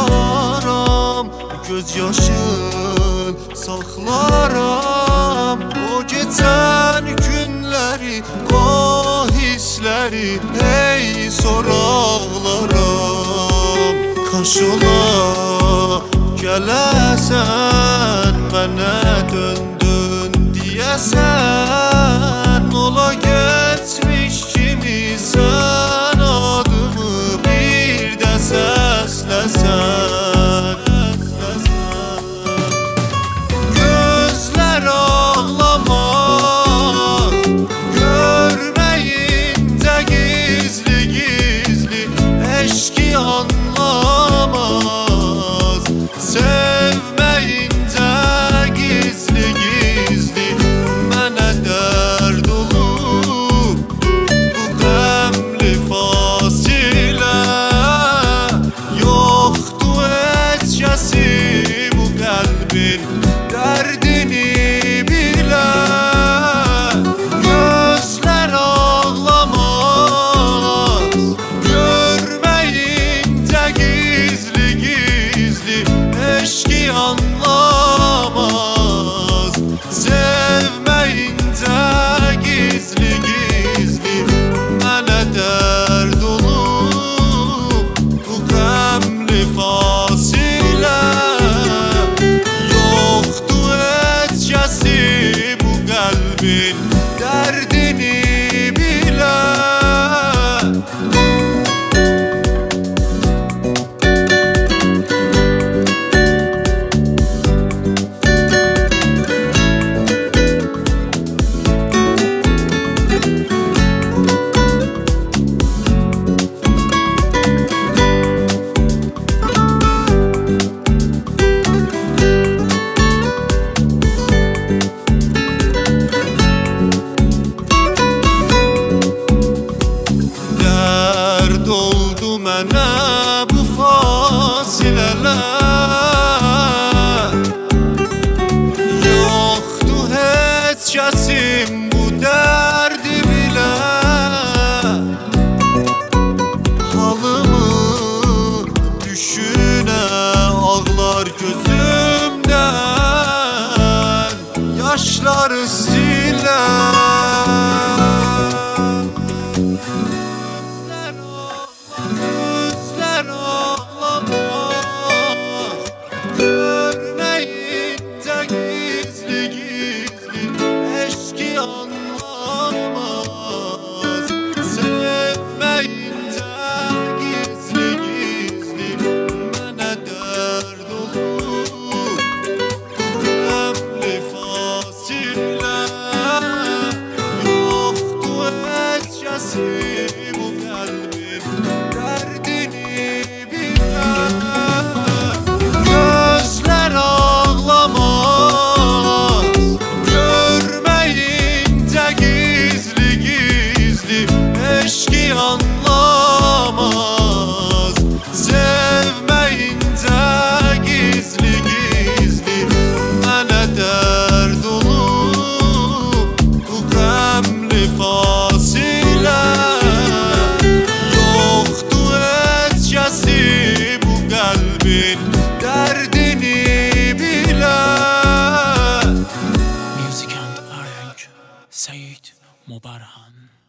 ağlaram, göz yaşın saxlaram. O geçen günleri, o hisleri hey soraqlaram. Kaş ola gələsən, mənə döndün deyəsən. Ola geçmiş kimi sən adımı bir də səsləsən. Gözlər ağlamaz, görməyincə gizli gizli eşki anlamaz. Sevməyincə gizli gizli mənə dərd olub bu qəmli fasilə. Yoxdur heç kəsi bu qəlbin dərdini bilə. Gözlər ağlamaz, görməyincə gizli gizli eşki anlamaz. Sevməyincə gizli gizli mənə dərd olub bu qəmli fasilə. Yoxdur heç kəsi bu qəlbin dərdini bilə. Dərd oldu mənə bu fasilələr. Yoxdur heç kəsim bu dərdi bilə. Halımı düşünə ağlar gözümdən, yaşları silə. Gözlər ağlamaz, görməyincə gizli gizli eşki anlamaz. Sevməyincə gizli gizli mənə dərd olub qəmli fasilə. Yoxdur heç kəsi bu qəlbin dərdini bilə. Gözlər ağlamaz, görməyincə gizli gizli eşki anlamaz. Sevməyincə gizli gizli mənə dərd olub bu qəmli fasilə. Yoxdur heç kəsi bu qəlbin dərdini bilə. Music and Arenk, Said Mubarhan.